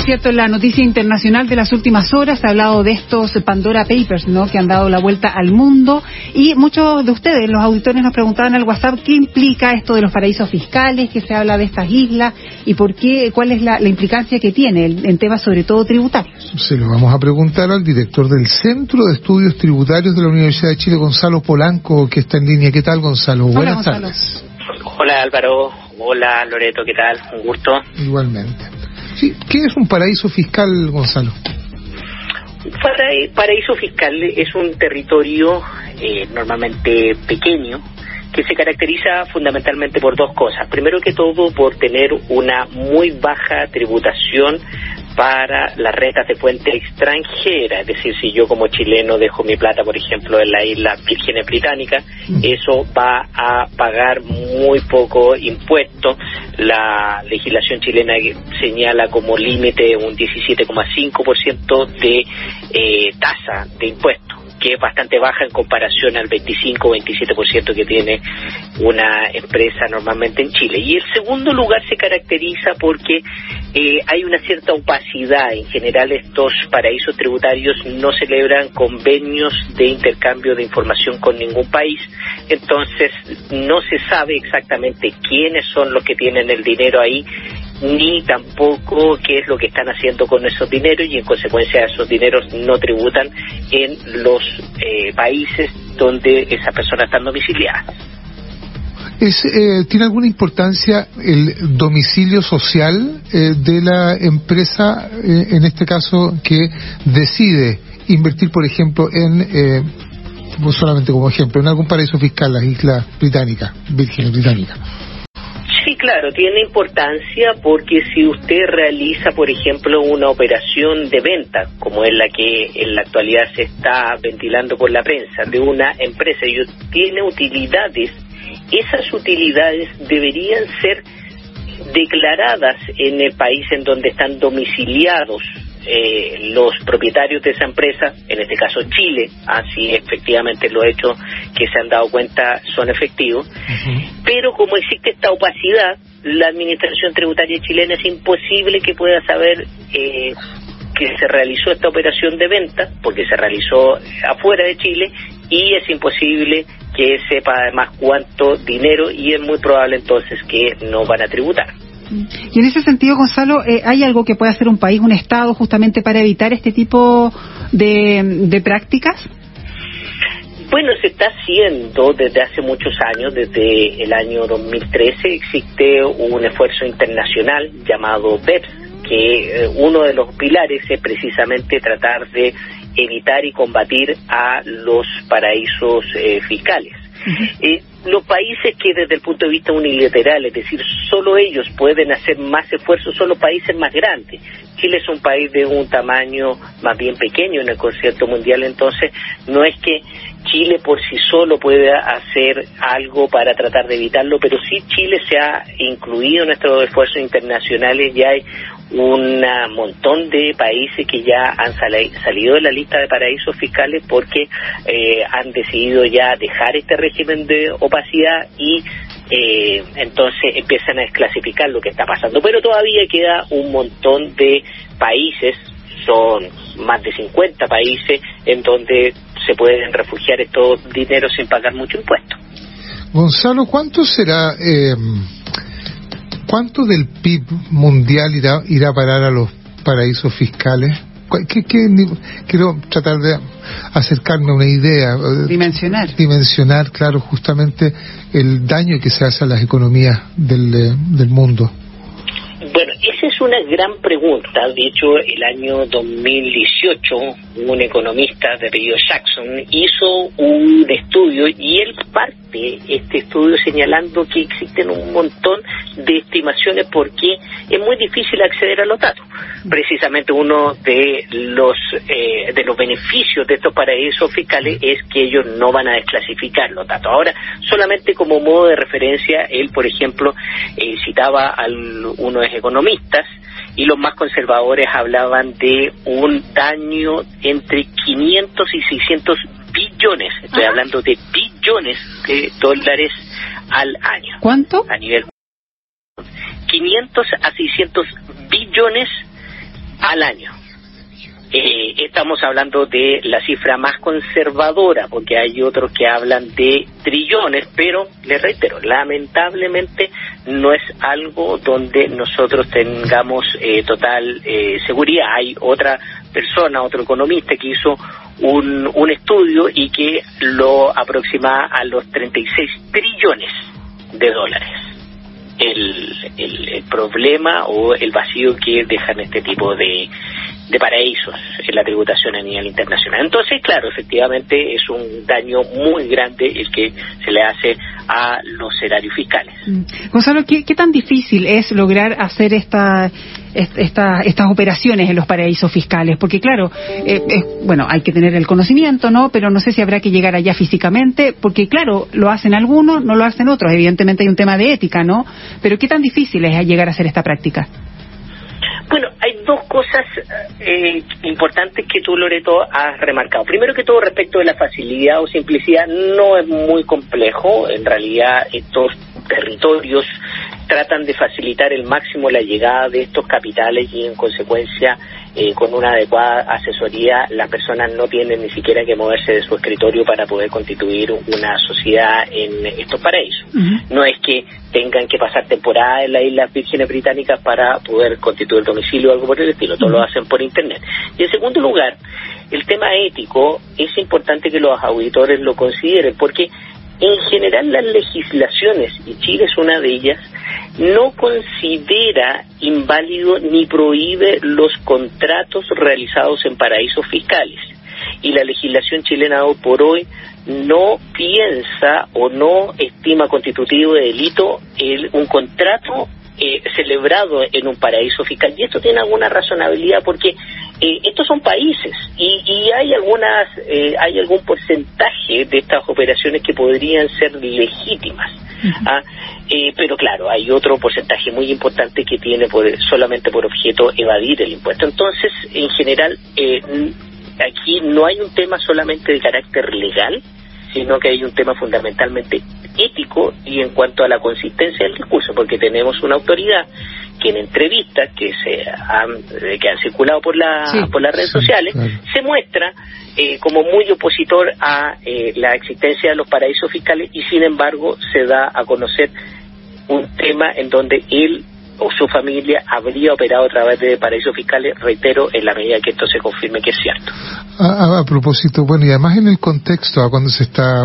cierto, en la noticia internacional de las últimas horas se ha hablado de estos Pandora Papers, ¿no?, que han dado la vuelta al mundo, y muchos de ustedes, los auditores, nos preguntaban al WhatsApp qué implica esto de los paraísos fiscales, que se habla de estas islas, y por qué, cuál es la implicancia que tiene en temas sobre todo tributarios. Se lo vamos a preguntar al director del Centro de Estudios Tributarios de la Universidad de Chile, Gonzalo Polanco, que está en línea. ¿Qué tal, Gonzalo? Hola, Buenas Gonzalo. tardes. Hola, Álvaro. Hola, Loreto. ¿Qué tal? Un gusto. Igualmente. Sí, ¿qué es un paraíso fiscal, Gonzalo? Paraíso fiscal es un territorio normalmente pequeño que se caracteriza fundamentalmente por dos cosas. Primero que todo, por tener una muy baja tributación para las rentas de fuente extranjera. Es decir, si yo como chileno dejo mi plata, por ejemplo, en la isla Vírgenes Británicas, eso va a pagar muy poco impuesto. La legislación chilena señala como límite un 17,5% de tasa de impuesto, que es bastante baja en comparación al 25 o 27% que tiene una empresa normalmente en Chile. Y el segundo lugar se caracteriza porque hay una cierta opacidad. En general, estos paraísos tributarios no celebran convenios de intercambio de información con ningún país, entonces no se sabe exactamente quiénes son los que tienen el dinero ahí, ni tampoco qué es lo que están haciendo con esos dineros, y en consecuencia esos dineros no tributan en los países donde esas personas están domiciliadas. ¿Tiene alguna importancia el domicilio social de la empresa, en este caso, que decide invertir, por ejemplo, solamente como ejemplo, en algún paraíso fiscal, las Islas Británicas, Vírgenes Británicas? Sí, claro, tiene importancia porque si usted realiza, por ejemplo, una operación de venta, como es la que en la actualidad se está ventilando por la prensa, de una empresa y tiene utilidades, esas utilidades deberían ser declaradas en el país en donde están domiciliados los propietarios de esa empresa, en este caso Chile, así efectivamente los hechos que se han dado cuenta son efectivos, pero como existe esta opacidad, la administración tributaria chilena es imposible que pueda saber que se realizó esta operación de venta, porque se realizó afuera de Chile, y es imposible que sepa además cuánto dinero, y es muy probable entonces que no van a tributar. Y en ese sentido, Gonzalo, ¿hay algo que pueda hacer un país, un Estado, justamente para evitar este tipo de prácticas? Bueno, se está haciendo desde hace muchos años. Desde el año 2013 existe un esfuerzo internacional llamado BEPS, que uno de los pilares es precisamente tratar de evitar y combatir a los paraísos fiscales. Los países que desde el punto de vista unilateral, es decir, solo ellos pueden hacer más esfuerzos, son los países más grandes. Chile es un país de un tamaño más bien pequeño en el concierto mundial, entonces no es que Chile por sí solo pueda hacer algo para tratar de evitarlo, pero sí Chile se ha incluido en nuestros esfuerzos internacionales. Ya hay un montón de países que ya han salido de la lista de paraísos fiscales porque han decidido ya dejar este régimen de opacidad y entonces empiezan a desclasificar lo que está pasando. Pero todavía queda un montón de países, son más de 50 países en donde se pueden refugiar estos dineros sin pagar mucho impuesto. Gonzalo, ¿cuánto será, cuánto del PIB mundial irá a parar a los paraísos fiscales? Quiero tratar de acercarme a una idea. Dimensionar, claro, justamente el daño que se hace a las economías del mundo. Bueno, esa es una gran pregunta. De hecho, el año 2018, un economista de apellido Jackson hizo un estudio y él parte este estudio señalando que existen un montón de estimaciones porque es muy difícil acceder a los datos. Precisamente uno de los beneficios de estos paraísos fiscales es que ellos no van a desclasificar los datos. Ahora, solamente como modo de referencia, él, por ejemplo, citaba a unos economistas, y los más conservadores hablaban de un daño entre 500 y 600 billones, estoy hablando de billones de dólares al año. ¿Cuánto? A nivel 500 a 600 billones al año. Estamos hablando de la cifra más conservadora, porque hay otros que hablan de trillones, pero les reitero, lamentablemente no es algo donde nosotros tengamos total seguridad. Hay otra persona, otro economista que hizo un estudio y que lo aproxima a los 36 trillones de dólares. El problema o el vacío que dejan este tipo de paraísos en la tributación a nivel internacional. Entonces, claro, efectivamente es un daño muy grande el que se le hace a los erarios fiscales. Gonzalo, ¿qué tan difícil es lograr hacer estas operaciones en los paraísos fiscales? Porque claro, bueno, hay que tener el conocimiento, ¿no? Pero no sé si habrá que llegar allá físicamente, porque claro, lo hacen algunos, no lo hacen otros. Evidentemente hay un tema de ética, ¿no? Pero ¿qué tan difícil es llegar a hacer esta práctica? Bueno, hay dos cosas importantes que tú, Loreto, has remarcado. Primero que todo, respecto de la facilidad o simplicidad, no es muy complejo. En realidad, estos territorios tratan de facilitar el máximo la llegada de estos capitales y, en consecuencia, con una adecuada asesoría, las personas no tienen ni siquiera que moverse de su escritorio para poder constituir una sociedad en estos paraísos. No es que tengan que pasar temporada en las Islas Vírgenes Británicas para poder constituir domicilio o algo por el estilo, todo lo hacen por internet. Y en segundo lugar, el tema ético es importante que los auditores lo consideren, porque en general las legislaciones, y Chile es una de ellas, no considera inválido ni prohíbe los contratos realizados en paraísos fiscales. Y la legislación chilena hoy por hoy no piensa o no estima constitutivo de delito un contrato celebrado en un paraíso fiscal. Y esto tiene alguna razonabilidad porque estos son países y hay algún porcentaje de estas operaciones que podrían ser legítimas. Pero claro, hay otro porcentaje muy importante que tiene solamente por objeto evadir el impuesto. Entonces, en general, aquí no hay un tema solamente de carácter legal, sino que hay un tema fundamentalmente ético y en cuanto a la consistencia del discurso, porque tenemos una autoridad que en entrevistas que han circulado por las redes sociales, claro, se muestra como muy opositor a la existencia de los paraísos fiscales y sin embargo se da a conocer un tema en donde él o su familia habría operado a través de paraísos fiscales, reitero, en la medida que esto se confirme que es cierto. A propósito, bueno, y además en el contexto, cuando se está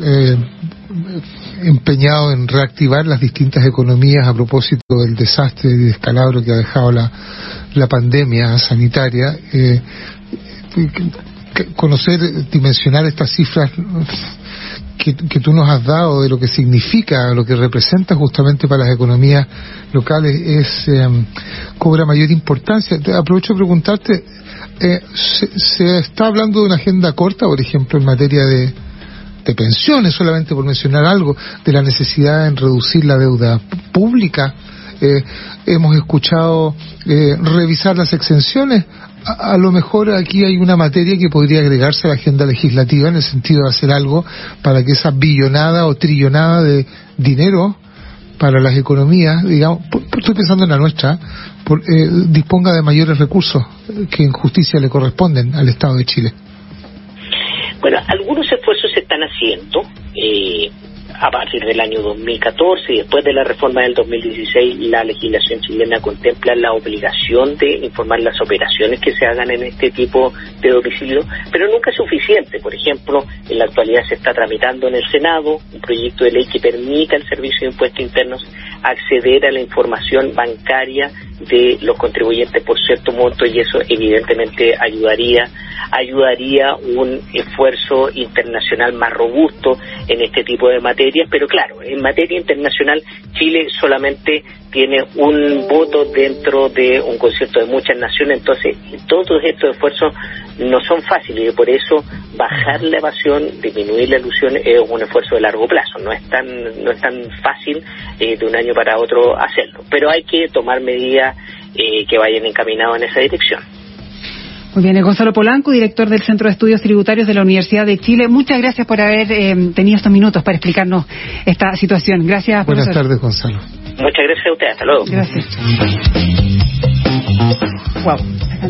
empeñado en reactivar las distintas economías a propósito del desastre y descalabro que ha dejado la pandemia sanitaria, conocer, dimensionar estas cifras que tú nos has dado de lo que significa, lo que representa justamente para las economías locales cobra mayor importancia. Aprovecho de preguntarte, ¿se está hablando de una agenda corta, por ejemplo, en materia de pensiones, solamente por mencionar algo, de la necesidad en reducir la deuda pública? Hemos escuchado revisar las exenciones. A lo mejor aquí hay una materia que podría agregarse a la agenda legislativa en el sentido de hacer algo para que esa billonada o trillonada de dinero para las economías, digamos, estoy pensando en la nuestra, disponga de mayores recursos que en justicia le corresponden al Estado de Chile. Bueno, algunos esfuerzos se están haciendo a partir del año 2014 y después de la reforma del 2016, la legislación chilena contempla la obligación de informar las operaciones que se hagan en este tipo de domicilio, pero nunca es suficiente. Por ejemplo, en la actualidad se está tramitando en el Senado un proyecto de ley que permita al Servicio de Impuestos Internos acceder a la información bancaria de los contribuyentes por cierto monto, y eso evidentemente ayudaría un esfuerzo internacional más robusto en este tipo de materias. Pero claro, en materia internacional Chile solamente tiene un voto dentro de un concierto de muchas naciones, entonces todos estos esfuerzos no son fáciles y por eso bajar la evasión, disminuir la elusión es un esfuerzo de largo plazo, no es tan fácil de un año para otro hacerlo, pero hay que tomar medidas que vayan encaminadas en esa dirección. Muy bien, Gonzalo Polanco, director del Centro de Estudios Tributarios de la Universidad de Chile. Muchas gracias por haber tenido estos minutos para explicarnos esta situación. Gracias, Buenas profesor. tardes, Gonzalo. Muchas gracias a usted. Hasta luego. Gracias. Wow.